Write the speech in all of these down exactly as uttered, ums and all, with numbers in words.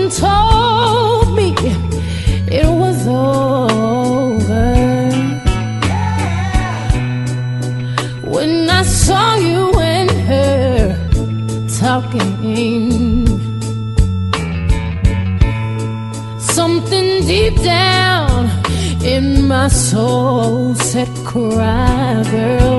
and told me it was over. When I saw you and her talking, something deep down in my soul said, cry, girl.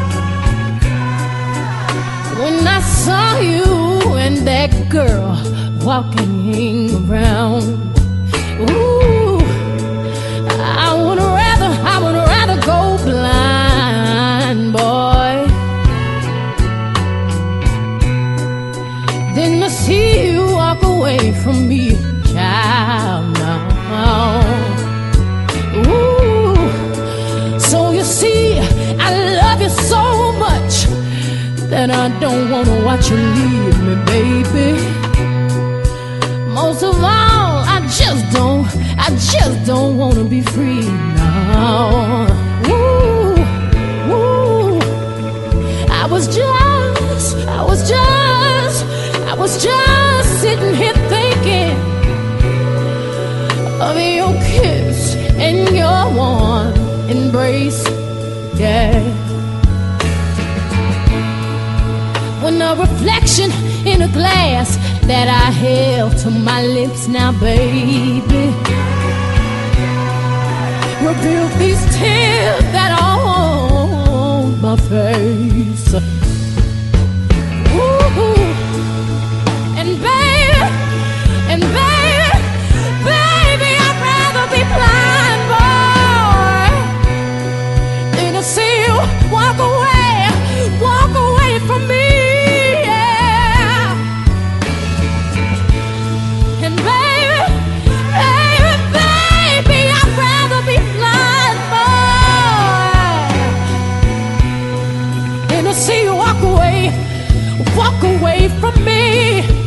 When I saw you and that girl walking around, ooh, I would rather, I would rather go blind, boy, than to see you walk away from me, child, now. Ooh, so you see, I love you so much that I don't want to watch you leave me, baby. Most of all, I just don't, I just don't want to be free now. Ooh, ooh, I was just, I was just, I was just sitting here thinking of your kiss and your warm embrace, yeah. When a reflection in a glass that I held to my lips now, baby, revealed these tears that are on my face. Ooh, and baby, and baby, baby, I'd rather be blind, boy, than to see you walk away, walk away from me. See you walk away, walk away from me.